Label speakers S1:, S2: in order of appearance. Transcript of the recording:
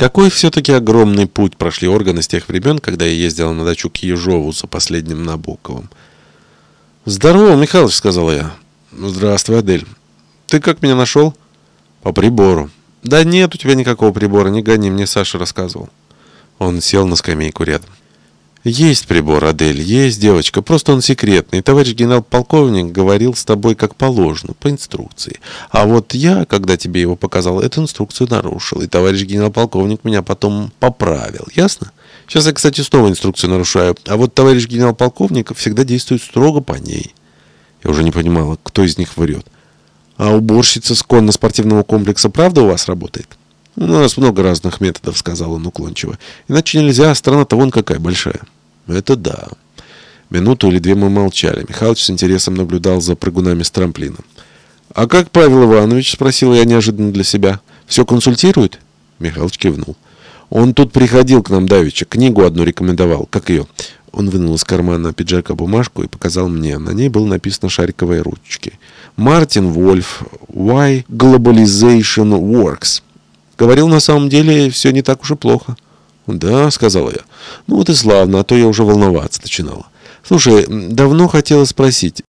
S1: Какой все-таки огромный путь прошли органы с тех времен, когда я ездила на дачу к Ежову за последним Набоковым. «Здорово, Михалыч», — сказала я. «Здравствуй, Адель. Ты как меня нашел?» «По прибору». «Да нет у тебя никакого прибора, не гони, мне Саша рассказывал». Он сел на скамейку рядом. «Есть прибор, Адель, есть, девочка, просто он секретный. Товарищ генерал-полковник говорил с тобой как положено, по инструкции. А вот я, когда тебе его показал, эту инструкцию нарушил. И товарищ генерал-полковник меня потом поправил. Ясно? Сейчас я, кстати, снова инструкцию нарушаю. А вот товарищ генерал-полковник всегда действует строго по ней». Я уже не понимала, кто из них врет. «А уборщица с конно-спортивного комплекса правда у вас работает?» «У нас много разных методов», — сказал он уклончиво. «Иначе нельзя, страна-то вон какая большая». «Это да». Минуту или две мы молчали. Михалыч с интересом наблюдал за прыгунами с трамплина. «А как Павел Иванович?» — спросила я неожиданно для себя. «Все консультирует?» Михалыч кивнул. «Он тут приходил к нам давеча, книгу одну рекомендовал. Как ее?» Он вынул из кармана пиджака бумажку и показал мне. На ней было написано шариковой ручкой: «Мартин Вольф. Why Globalization Works». Говорил, на самом деле все не так уж и плохо. «Да», — сказала я. «Ну вот и славно, а то я уже волноваться начинала. Слушай, давно хотела спросить,